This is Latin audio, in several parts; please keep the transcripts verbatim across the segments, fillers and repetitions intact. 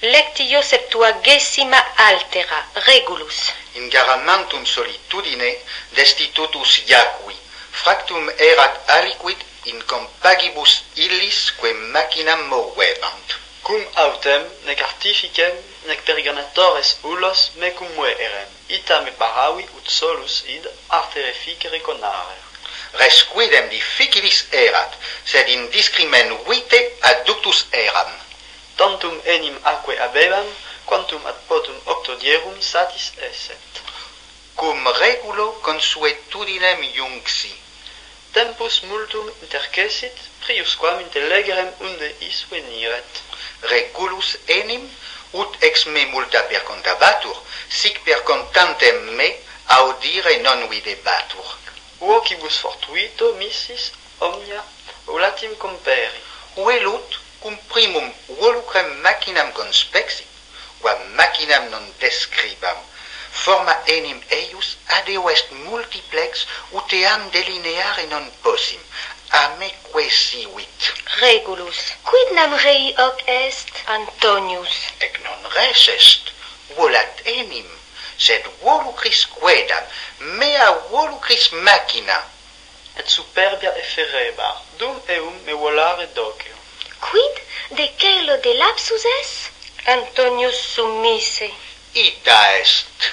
Lectio septuagesima altera, Regulus. In garamantum solitudine destitutus iacui, fractum erat aliquid in compagibus illis quem machinam movebant. Cum autem nec artificem nec periganatores ullos mecum erem, ita me paravi ut solus id artere ficere conare. Res quidem difficilis erat, sed in discrimen vite adductus eram. Tantum enim aquae abebam, quantum ad potum octodierum satis esset. Cum regulo consuetudinem iunxi. Tempus multum intercessit, priusquam intellegerem unde is veniret. Regulus enim, ut ex me multa percontabatur, sic percontantem me audire non videbatur. Vocibus fortuito missis omnia volatim comperi. Velut cum primum volucrem machinam conspexit, quam machinam non describam. Forma enim eius adeo est multiplex, ut eam delineare non possim. Ame quesivit. Regulus. Quid nam rei hoc est? Antonius. Ec non res est, volat enim, sed volucris quedam, mea volucris machina. Et superbia efferebar, dum eum me volare docio. Quid de celo de lapsus es? Antonius submise. Ita est.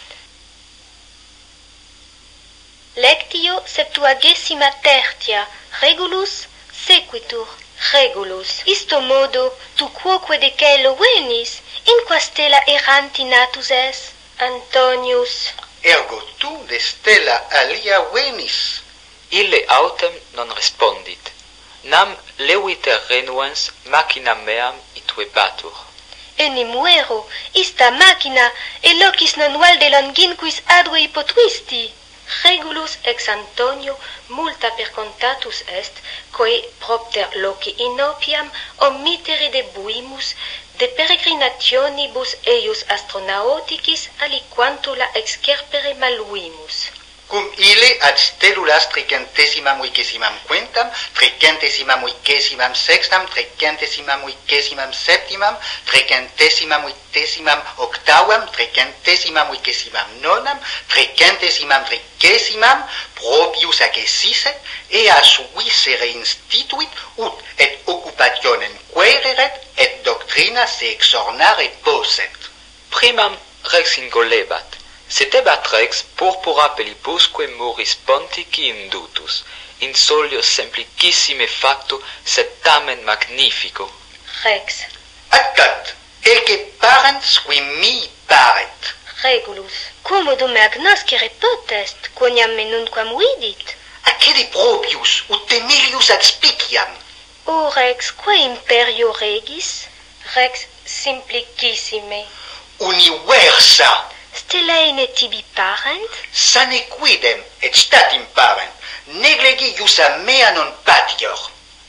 Lectio septuagesima tertia, Regulus sequitur. Regulus. Isto modo, tu quoque de celo venis, in qua stella erranti natus es? Antonius. Ergo tu de stella alia venis. Ille autem non respondit. Nam leviter renuens machina meam ituebatur. Enim vero, ista machina, e locis non valde longinquis adue hipotristi. Regulus ex Antonio multa percontatus est, quae propter loci inopiam omittere debuimus de peregrinationibus eius astronauticis aliquantula excerpere maluimus. Cum ille ad stellulas tricentesimam vicesimam quintam, tricentesimam vicesimam sextam, tricentesimam vicesimam septimam, tricentesimam vicesimam octavam, tricentesimam vicesimam nonam, tricentesimam tricesimam, probius accesisset, eas visere instituit, ut et occupationem quereret, et doctrina se exornare posset. Primam rex ingolebat. Setebat rex purpura pellibusque muris pontici indutus, in solio simplicissime facto, sed tamen magnifico. Rex. Accat, ecce parens qui mi paret. Regulus. Commodum me agnoscere potest, quoniam me nunquam vidit. Accede probius, ut Emilius ad spiciam. O Rex, quae imperio regis? Rex simplicissime. Universa. Stellae ne tibi parent? Sane quidem et statim parent, neglegi iusa mea non patior.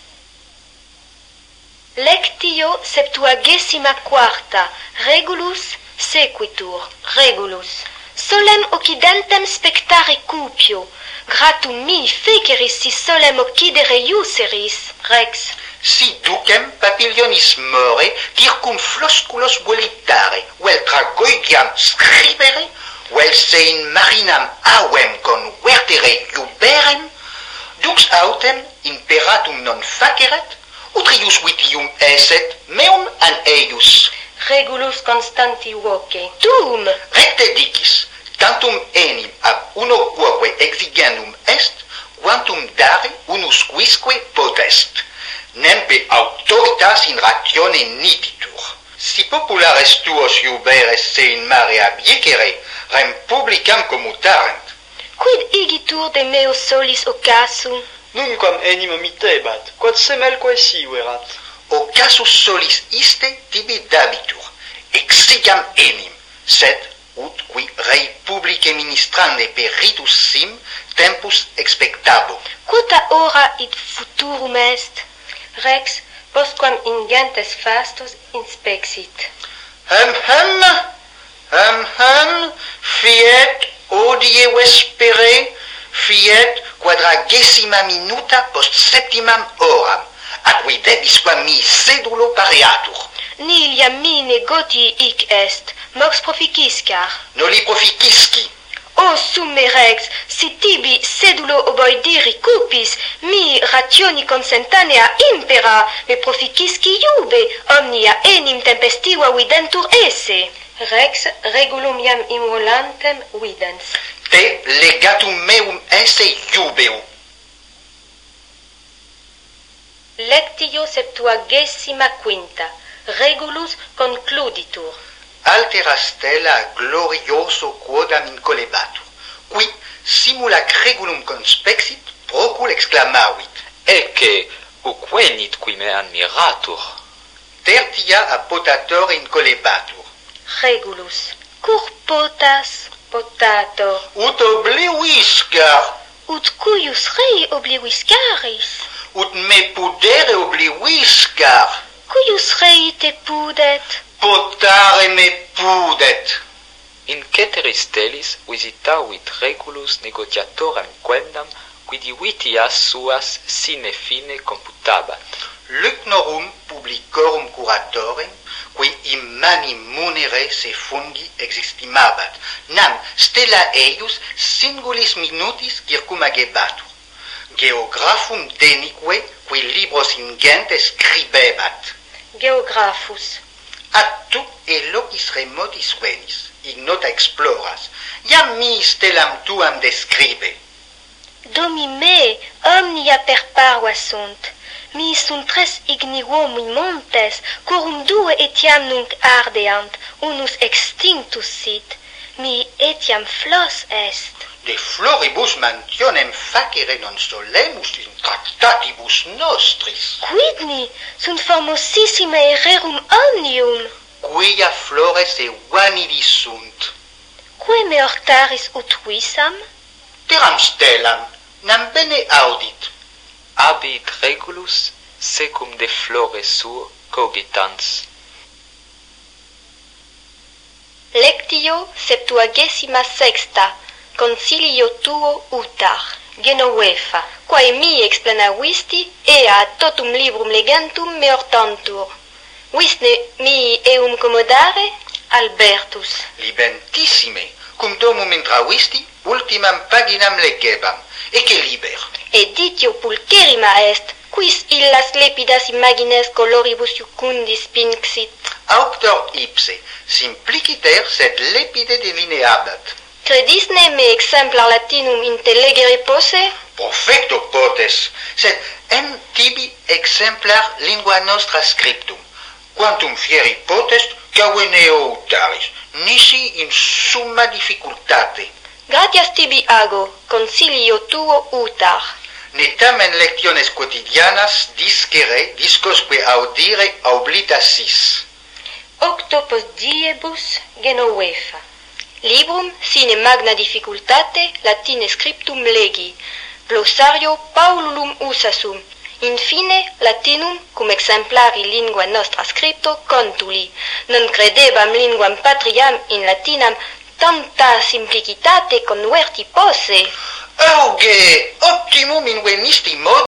Lectio septuagesima quarta, Regulus sequitur. Regulus. Solem occidentem spectare cupio, gratum mi feceris si solem occidere iuseris. Rex. Si ducem papilionis more, circum flosculos volitare, vel tragoidiam scribere, vel se in marinam avem convertere iuberem, dux autem imperatum non faceret, utrius vitium esset meum an eius. Regulus constanti voce. Tum! Recte dicis, tantum enim ab uno quoque exigendum est, quantum dare unus quisque potest. Nempe autoritas in ratione nititur. Si populares tuos iuberes se in mare abiecere, rem publicam commutarent. Quid igitur de meo solis occasum? Nunquam enim omitebat, quod semelque siverat. Occasus solis iste tibi dabitur, exigam enim, sed ut qui rei publice ministrande per ritus sim tempus expectabo. Quota ora id futurum est? Rex, postquam ingentes fastos inspexit. Hem hem, hem hem, fiet odie vespere, fiet quadragesima minuta post septimam oram, a cui debisquam mi sedulo pareatur. niliam mine goti hic est, mox proficiscar. Noli proficisci. O summe rex, si tibi sedulo oboi diri cupis, mi rationi consentanea impera, me proficisci iube, omnia enim tempestiva videntur esse. Rex regulum iam immolantem videns. Te legatum meum esse iubeu. Lectio septuagesima quinta, regulus concluditur. Altera stella glorioso quodam incolebatur, qui simulac regulum conspexit, procul exclamavit. Ecce, uquenit qui me admiratur. Tertia a potator incolebatur. Regulus, cur potas, potator, Ut obliviscar, ut cuius rei obliviscaris, ut me pudere obliviscar, cuius rei te pudet, potare me pudet. In ceteris stellis visitavit Regulus negotiatorem quendam, qui divitias suas sine fine computabat. Lucnorum publicorum curatorem, qui immani munere se fungi existimabat, nam stella eius singulis minutis circum agebatur. Geographum denique, qui libros ingente scribebat. geographus. Attu e locis remotis venis, ignota exploras, iam mi stellam tuam describe. Domi me omnia perparva sunt, mi sunt tres ignivomui montes, corum due etiam nunc ardeant, unus extinctus sit, mi etiam flos est. De floribus mansionem facere non solemus in tractatibus nostris, Quidni sunt famosissime rerum omnium, quia flores e vanidis sunt. quae me hortaris ut visam? Teram stellam, nam bene audit. Habit Regulus secum de flore suo cogitans. Lectio septuagesima sexta, concilio tuo utar, Genovefa, quae mi explanavisti, ea totum librum legantum me hortantur. Visne mi eum commodare? Albertus. Libentissime, cum domum intravisti, ultimam paginam legebam, ecce liber. Editio pulcherrima est, quis illas lepidas imagines coloribus iucundis spinxit. Auctor ipse, simpliciter sed lepide delineabat. Credisne me exemplar latinum intellegere posse? Profecto potes, sed en tibi exemplar lingua nostra scriptum, quantum fieri potest, caveneo utaris, nisi in summa difficultate. Gratias tibi ago, concilio tuo utar. Ne tamen lectiones quotidianas discere, discosque audire oblitasis. Octo post diebus Genovefa. Librum sine magna difficultate latine scriptum legi, glossario Paululum usasum, infine latinum cum exemplari lingua nostra scripto contuli, non credebam linguam patriam in latinam tanta simplicitate converti posse. Auge, optimum invenisti mod